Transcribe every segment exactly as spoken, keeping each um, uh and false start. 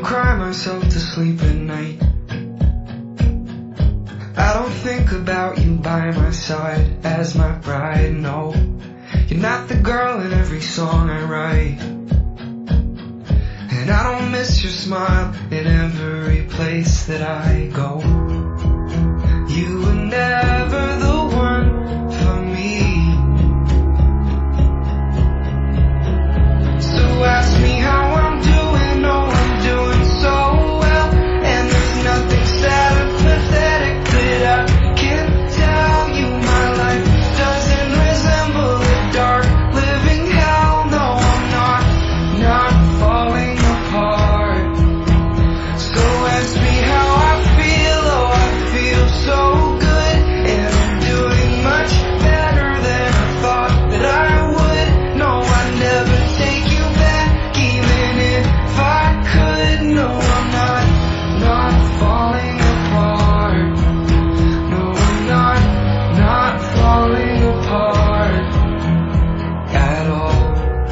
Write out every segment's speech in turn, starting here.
don't cry myself to sleep at night. I don't think about you by my side as my bride, no. You're not the girl in every song I write. And I don't miss your smile in every place that I go. You were never the one for me. So ask me how I'm doing, oh I'm doing so well. And there's nothing sad or pathetic that I can tell you. My life doesn't resemble a dark living hell. No, I'm not, not falling apart. So ask me how I feel, oh I feel so good. And I'm doing much better than I thought that I would. No, I'd never take you back, even if I could. No, I'm not, not falling apart. No, I'm not, not falling apart at all.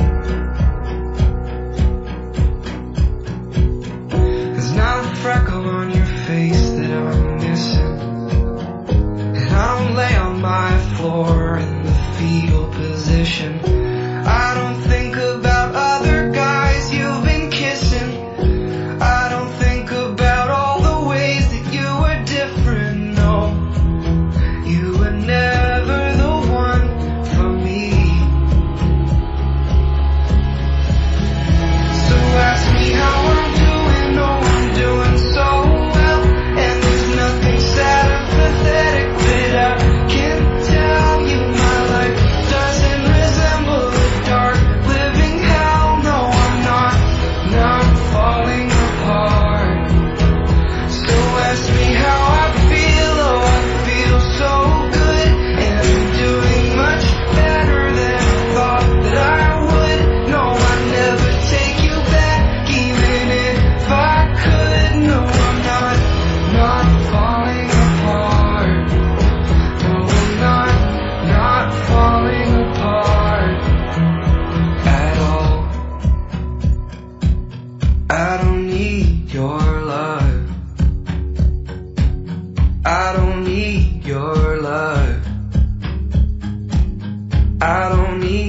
There's not a freckle on your face that I'm missing. And I don't lay on my floor in the fetal position. I don't think about other guys you've been kissing. I don't think about all the ways that you were different, no. You were never the one for me. So ask me how I'm doing, oh I'm doing so well. And there's nothing sad or pathetic that I can tell you. My life doesn't resemble a dark living hell. No, I'm not, not falling apart. So ask me how I feel, oh I feel so good. And I'm doing much better than I thought that I would. No, I'd never take you back, even if I could. No, I'm not, not falling apart. No, I'm not, not falling apart at all. I don't need your love. I don't need your love. I don't need